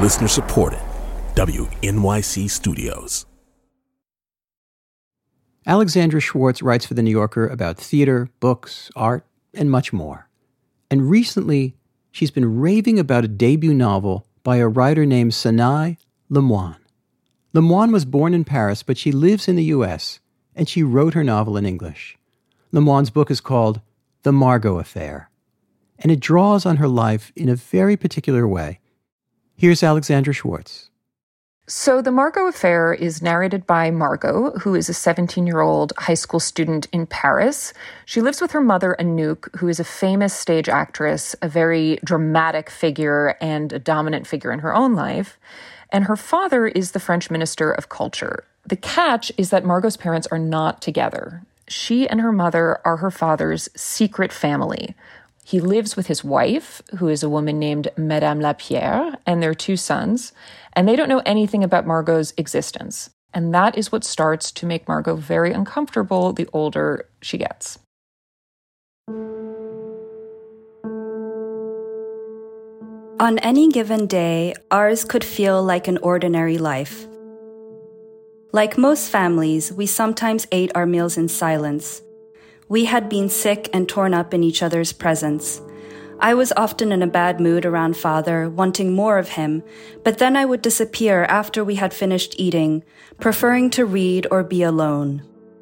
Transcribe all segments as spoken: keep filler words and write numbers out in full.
Listener supported. W N Y C Studios. Alexandra Schwartz writes for The New Yorker about theater, books, art, and much more. And recently, she's been raving about a debut novel by a writer named Sanai Lemoine. Lemoine was born in Paris, but she lives in the U S, and she wrote her novel in English. Lemoine's book is called The Margot Affair, and it draws on her life in a very particular way. Here's Alexandra Schwartz. So The Margot Affair is narrated by Margot, who is a seventeen-year-old high school student in Paris. She lives with her mother, Anouk, who is a famous stage actress, a very dramatic figure and a dominant figure in her own life. And her father is the French Minister of Culture. The catch is that Margot's parents are not together. She and her mother are her father's secret family. He lives with his wife, who is a woman named Madame Lapierre, and their two sons, and they don't know anything about Margot's existence. And that is what starts to make Margot very uncomfortable the older she gets. On any given day, ours could feel like an ordinary life. Like most families, we sometimes ate our meals in silence. We had been sick and torn up in each other's presence. I was often in a bad mood around father, wanting more of him, but then I would disappear after we had finished eating, preferring to read or be alone.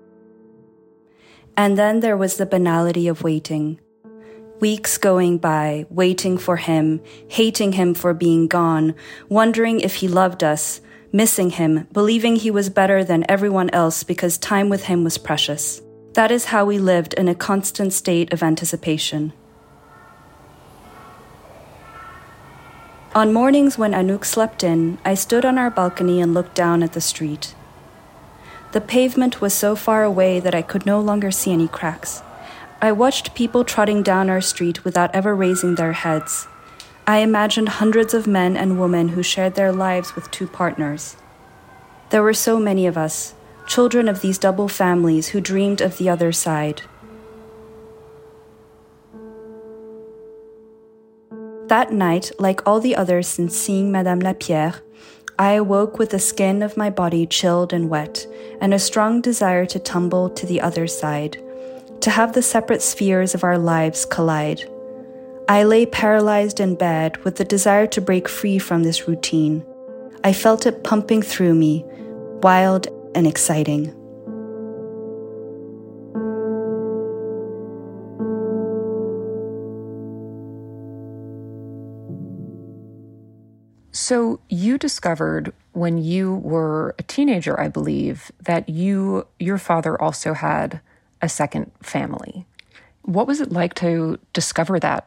And then there was the banality of waiting. Weeks going by, waiting for him, hating him for being gone, wondering if he loved us, missing him, believing he was better than everyone else because time with him was precious. That is how we lived in a constant state of anticipation. On mornings when Anouk slept in, I stood on our balcony and looked down at the street. The pavement was so far away that I could no longer see any cracks. I watched people trotting down our street without ever raising their heads. I imagined hundreds of men and women who shared their lives with two partners. There were so many of us, children of these double families who dreamed of the other side. That night, like all the others since seeing Madame Lapierre, I awoke with the skin of my body chilled and wet, and a strong desire to tumble to the other side, to have the separate spheres of our lives collide. I lay paralyzed in bed with the desire to break free from this routine. I felt it pumping through me, wild and exciting. So you discovered when you were a teenager, I believe, that you, your father also had a second family. What was it like to discover that?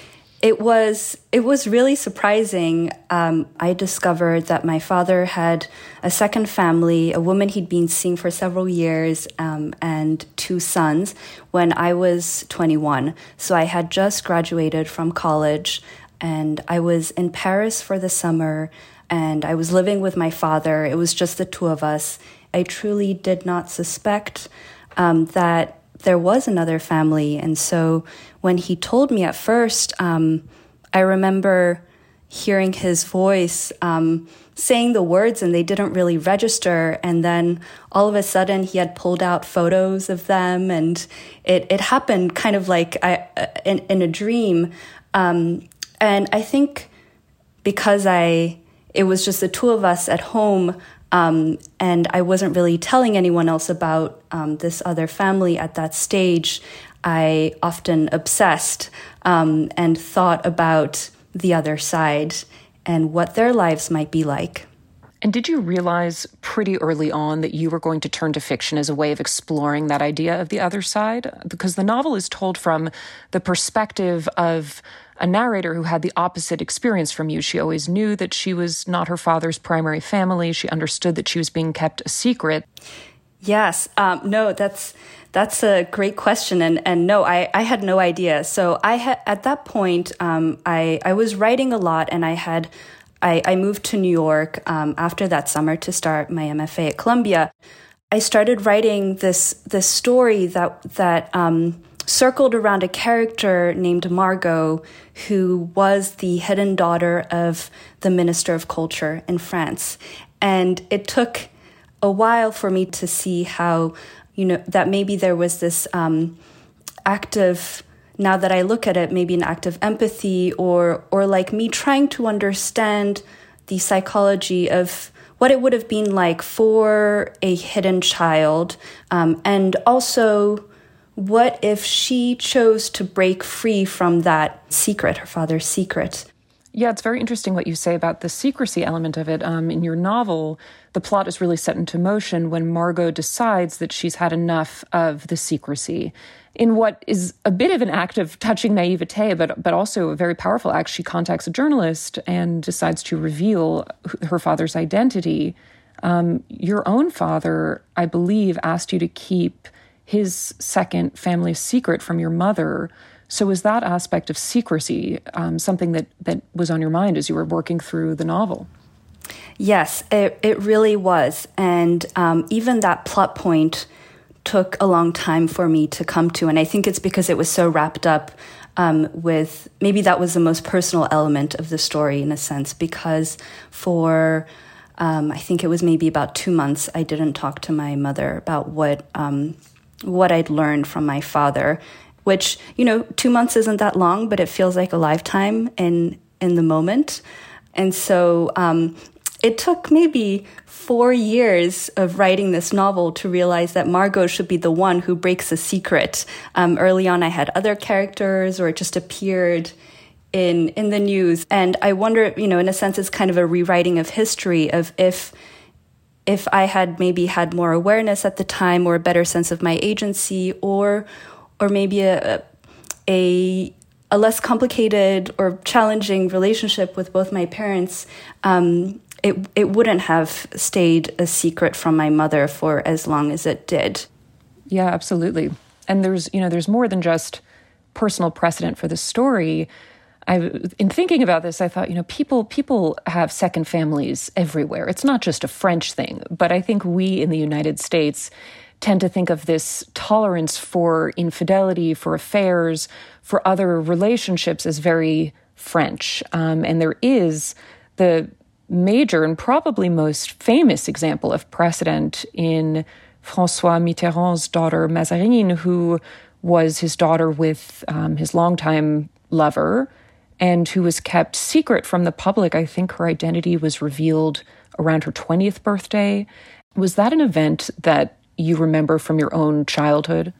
It was it was really surprising. Um, I discovered that my father had a second family, a woman he'd been seeing for several years, um, and two sons when I was twenty-one. So I had just graduated from college, and I was in Paris for the summer, and I was living with my father. It was just the two of us. I truly did not suspect um, that there was another family. And so when he told me at first, um, I remember hearing his voice um, saying the words and they didn't really register. And then all of a sudden he had pulled out photos of them, and it, it happened kind of like I, in, in a dream. Um, and I think because I it was just the two of us at home, Um, and I wasn't really telling anyone else about um, this other family at that stage, I often obsessed um, and thought about the other side and what their lives might be like. And did you realize pretty early on that you were going to turn to fiction as a way of exploring that idea of the other side? Because the novel is told from the perspective of a narrator who had the opposite experience from you. She always knew that she was not her father's primary family. She understood that she was being kept a secret. Yes. Um, no, that's that's a great question. And, and no, I, I had no idea. So I had at that point, um, I, I was writing a lot, and I had I, I moved to New York um, after that summer to start my M F A at Columbia. I started writing this this story that that um, circled around a character named Margot, who was the hidden daughter of the Minister of Culture in France. And it took a while for me to see how, you know, that maybe there was this um, act of, now that I look at it, maybe an act of empathy or or like me trying to understand the psychology of what it would have been like for a hidden child. Um, and also, what if she chose to break free from that secret, her father's secret? Yeah, it's very interesting what you say about the secrecy element of it. Um, in your novel, the plot is really set into motion when Margot decides that she's had enough of the secrecy. In what is a bit of an act of touching naivete, but but also a very powerful act, she contacts a journalist and decides to reveal her father's identity. Um, your own father, I believe, asked you to keep his second family secret from your mother. So is that aspect of secrecy um, something that, that was on your mind as you were working through the novel? Yes, it, it really was. And um, even that plot point took a long time for me to come to. And I think it's because it was so wrapped up um, with, maybe that was the most personal element of the story in a sense, because for, um, I think it was maybe about two months, I didn't talk to my mother about what, um, what I'd learned from my father, which, you know, two months isn't that long, but it feels like a lifetime in, in the moment. And so, um, it took maybe four years of writing this novel to realize that Margot should be the one who breaks a secret. Um, early on, I had other characters, or it just appeared in in the news. And I wonder, you know, in a sense, it's kind of a rewriting of history of if if I had maybe had more awareness at the time, or a better sense of my agency, or or maybe a a a less complicated or challenging relationship with both my parents, um, it it wouldn't have stayed a secret from my mother for as long as it did. Yeah, absolutely. And there's, you know, there's more than just personal precedent for the story. I, in thinking about this, I thought, you know, people people have second families everywhere. It's not just a French thing, but I think we in the United States tend to think of this tolerance for infidelity, for affairs, for other relationships as very French. Um, and there is the major and probably most famous example of precedent in François Mitterrand's daughter, Mazarine, who was his daughter with um, his longtime lover and who was kept secret from the public. I think her identity was revealed around her twentieth birthday. Was that an event that you remember from your own childhood?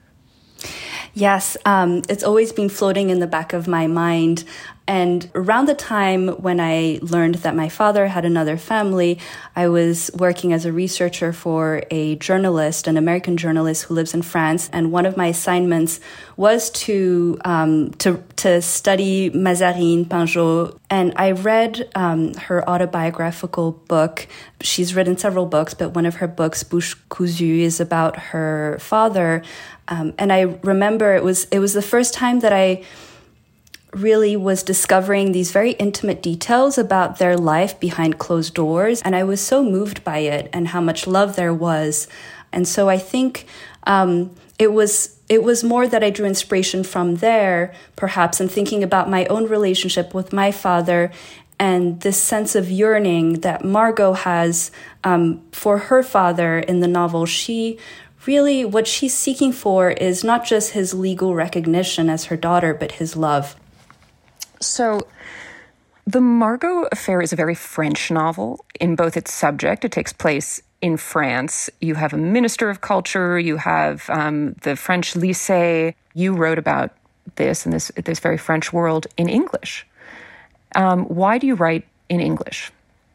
Yes, um, it's always been floating in the back of my mind. And around the time when I learned that my father had another family, I was working as a researcher for a journalist, an American journalist who lives in France. And one of my assignments was to um, to, to study Mazarine Pinjot. And I read um, her autobiographical book. She's written several books, but one of her books, Bouche Cousue, is about her father. Um, and I remember it was it was the first time that I really was discovering these very intimate details about their life behind closed doors. And I was so moved by it and how much love there was. And so I think um, it was it was more that I drew inspiration from there, perhaps, in thinking about my own relationship with my father and this sense of yearning that Margot has um, for her father in the novel. She really, what she's seeking for is not just his legal recognition as her daughter, but his love. So the Margot Affair is a very French novel in both its subject. It takes place in France. You have a minister of culture. You have um, the French lycée. You wrote about this in this, this very French world in English. Um, why do you write in English?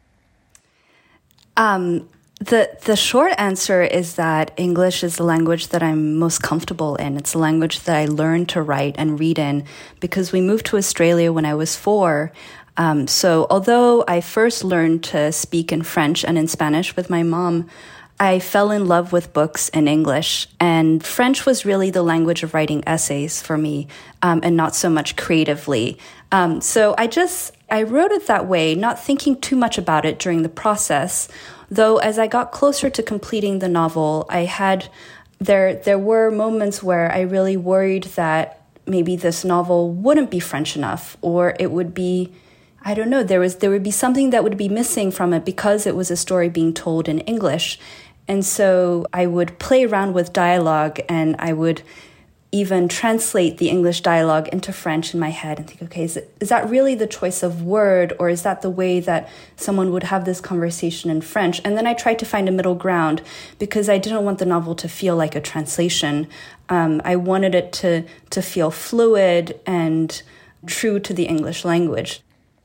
Um, the the short answer is that English is the language that I'm most comfortable in. It's the language that I learned to write and read in because we moved to Australia when I was four. Um, so although I first learned to speak in French and in Spanish with my mom, I fell in love with books in English. And French was really the language of writing essays for me, um, and not so much creatively. Um, so I just, I wrote it that way, not thinking too much about it during the process. Though as I got closer to completing the novel, I had there there were moments where I really worried that maybe this novel wouldn't be French enough, or it would be, I don't know, there was there would be something that would be missing from it because it was a story being told in English. And so I would play around with dialogue, and I would even translate the English dialogue into French in my head and think, okay, is, it, is that really the choice of word, or is that the way that someone would have this conversation in French? And then I tried to find a middle ground because I didn't want the novel to feel like a translation. Um, I wanted it to, to feel fluid and true to the English language.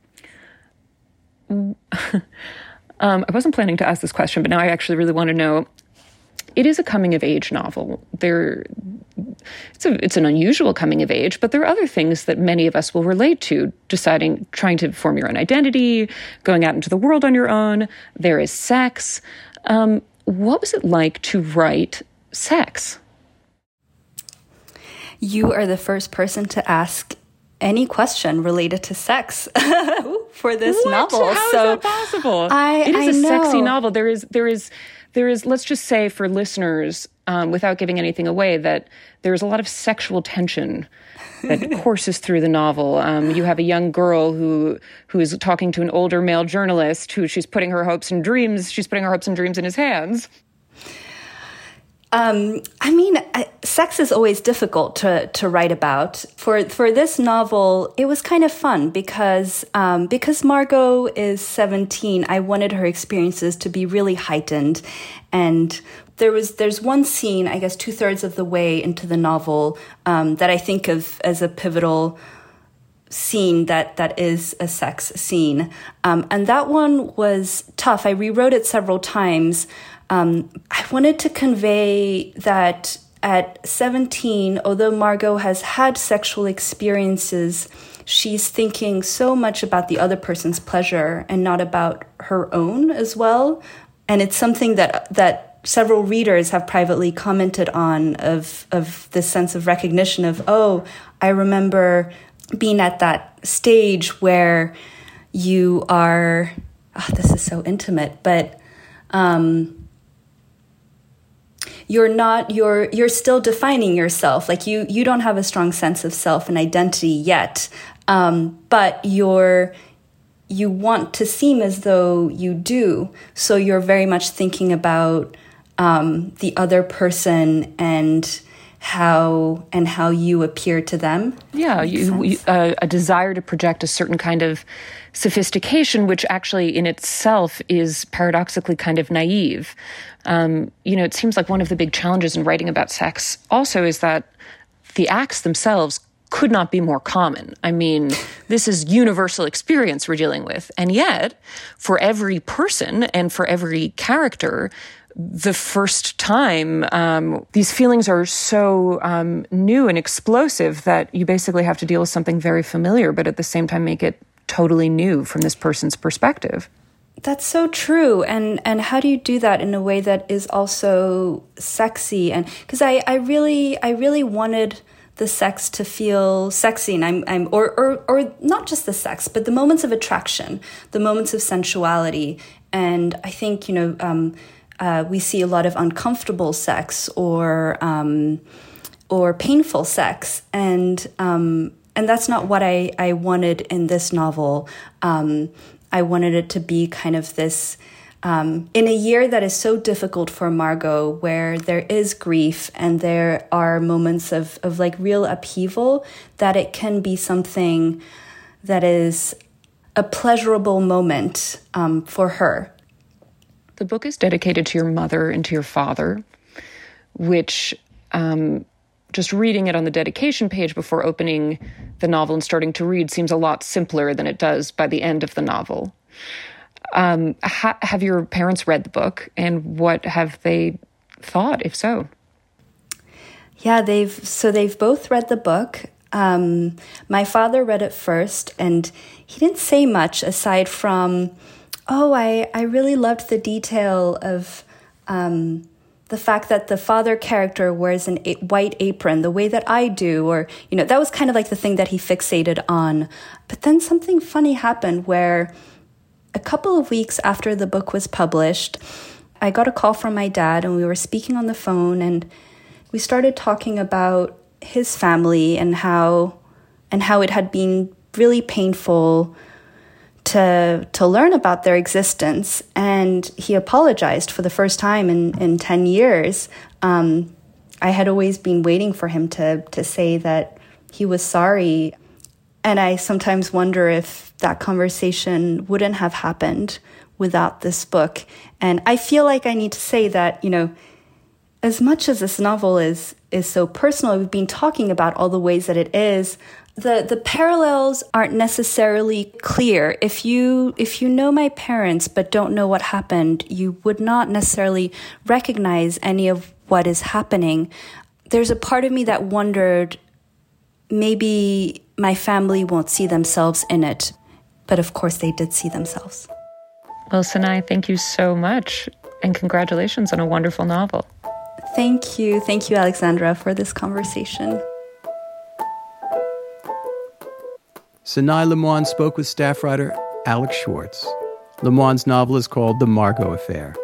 Um, I wasn't planning to ask this question, but now I actually really want to know. It is a coming-of-age novel. There, it's a, it's an unusual coming-of-age, but there are other things that many of us will relate to, deciding, trying to form your own identity, going out into the world on your own. There is sex. Um, what was it like to write sex? You are the first person to ask any question related to sex for this what? novel. How so is that possible? I, it is I a know. sexy novel. There is, there is, there is. Let's just say for listeners, um, without giving anything away, that there is a lot of sexual tension that courses through the novel. Um, you have a young girl who who is talking to an older male journalist who she's putting her hopes and dreams. She's putting her hopes and dreams in his hands. Um, I mean, I, sex is always difficult to, to write about. For for this novel, it was kind of fun because um, because Margot is seventeen. I wanted her experiences to be really heightened, and there was there's one scene, I guess, two thirds of the way into the novel um, that I think of as a pivotal scene that that is a sex scene, um, and that one was tough. I rewrote it several times. Um, I wanted to convey that at seventeen, although Margot has had sexual experiences, she's thinking so much about the other person's pleasure and not about her own as well. And it's something that that several readers have privately commented on, of of this sense of recognition of, oh, I remember being at that stage where you are, oh, this is so intimate, but um you're not, you're, you're still defining yourself. Like you, you don't have a strong sense of self and identity yet. Um, but you're, you want to seem as though you do. So you're very much thinking about, um, the other person and how, and how you appear to them. Yeah. You, you, uh, a desire to project a certain kind of sophistication, which actually in itself is paradoxically kind of naive. Um, you know, it seems like one of the big challenges in writing about sex also is that the acts themselves could not be more common. I mean, this is universal experience we're dealing with. And yet, for every person and for every character, the first time, um, these feelings are so um, new and explosive that you basically have to deal with something very familiar, but at the same time make it totally new from this person's perspective. That's so true. And and how do you do that in a way that is also sexy? And because I, I really I really wanted the sex to feel sexy, and I'm I'm or, or or not just the sex, but the moments of attraction, the moments of sensuality. And I think, you know, um, uh, we see a lot of uncomfortable sex or um, or painful sex, and um, and that's not what I, I wanted in this novel. Um, I wanted it to be kind of this, um, in a year that is so difficult for Margot, where there is grief and there are moments of, of like real upheaval, that it can be something that is a pleasurable moment um, for her. The book is dedicated to your mother and to your father, which um, just reading it on the dedication page before opening the novel and starting to read seems a lot simpler than it does by the end of the novel. Um, ha- have your parents read the book, and what have they thought, if so? Yeah, they've so they've both read the book. Um, my father read it first, and he didn't say much aside from, oh, I, I really loved the detail of um, the fact that the father character wears an a- white apron the way that I do, or, you know, that was kind of like the thing that he fixated on. But then something funny happened where a couple of weeks after the book was published, I got a call from my dad, and we were speaking on the phone, and we started talking about his family and how and how it had been really painful to to learn about their existence. And he apologized for the first time in, in ten years. Um, I had always been waiting for him to to say that he was sorry. And I sometimes wonder if that conversation wouldn't have happened without this book. And I feel like I need to say that, you know, as much as this novel is is so personal, we've been talking about all the ways that it is, the the parallels aren't necessarily clear. If you if you know my parents but don't know what happened, you would not necessarily recognize any of what is happening. There's a part of me that wondered, maybe my family won't see themselves in it. But of course they did see themselves. Well, Sanai, thank you so much, and congratulations on a wonderful novel. Thank you. Thank you, Alexandra, for this conversation. Sanai Lemoine spoke with staff writer Alex Schwartz. Lemoine's novel is called The Margot Affair.